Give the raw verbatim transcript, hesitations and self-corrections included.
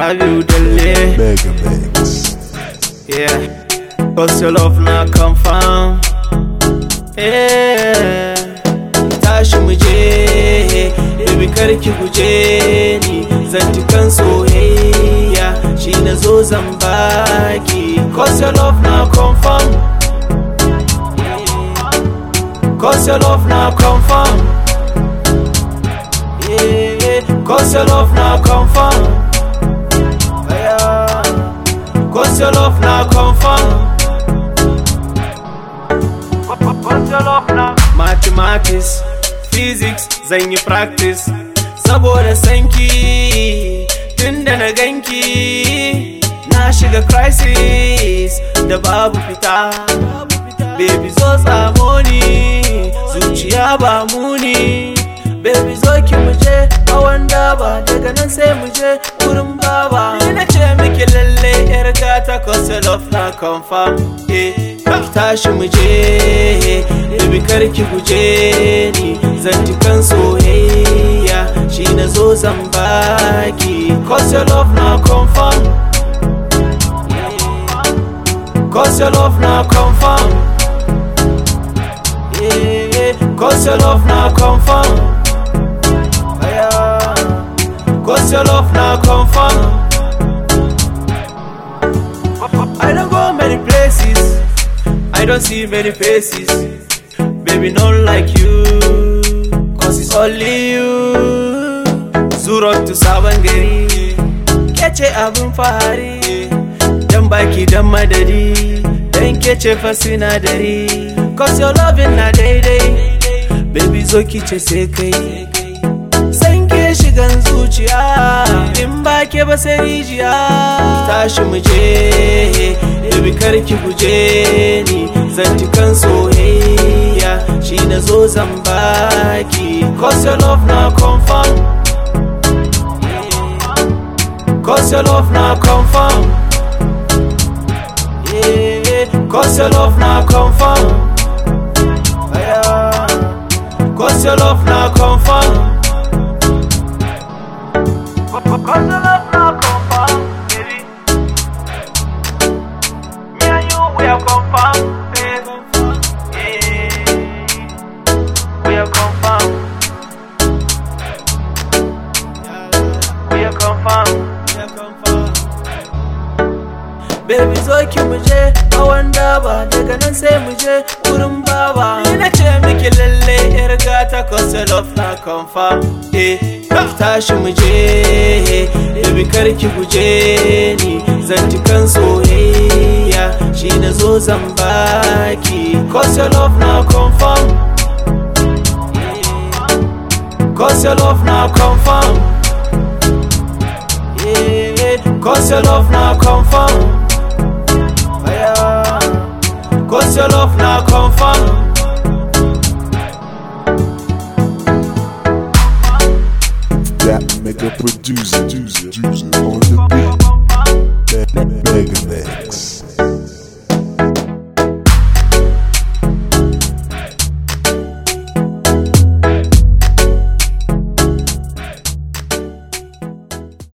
Rabiu Dalle. Mega Mix. Yeah, cause your love not confirm. Yeah, tashi muje, baby karki guje ni, zantukan soyayya shi nazo zan baki. Cause your love not confirm. Cause your love not confirm. Yeah, cause your love not confirm. Yeah, cause your love not confirm. Cause your love not. Mathematics, physics, zan yi practice. Saboda sanki, tunda na ganki, na shiga crisis da babu fita. Baby zo tsamo ni, zuciya ba muni. Baby zo ki muje hawan daba, daga nan sai muje wurin baba. Ni na ce miki lalle yar gata, cause your love na confirm. Eh, tashi muje, baby karki guje ni, zantukan soyayya shi nazo zan baki. Cause your love na confirm. Cause your love na confirm. Yeah, cause your love na confirm. Cause your love now confirm. I don't go many places, I don't see many faces. Baby, not like you, cause it's only you. Zuro to sabon gari, kece abin fahari. Dan baki dan madadi, dan kece fa sinadari. Cause your loving na daidai, baby zo kice sai kai. Shigan zuciya in ba ke ba sai rijiya. Tashi muje, baby karki guje ni, zantukan soyayya shi nazo zan baki. Cause your love na confirm. Cause your love na confirm. Yeah, cause your love na confirm. Yeah, cause your love na confirm. Cause your love now confirm, baby. Me and you, we are confirmed, baby. Yeah, we are confirmed. We are confirmed. We are confirmed. Baby, zo ki muje hawan daba, daga nan sai muje wurin baba. Ni na ce miki lalle yar gata, cause your love na confirm. Eh. Tashi muje, baby karki guje ni, zantukan soyayya shi nazo zan baki. Cause your love na confirm. Cause your love na confirm. Yeah, cause your love na confirm.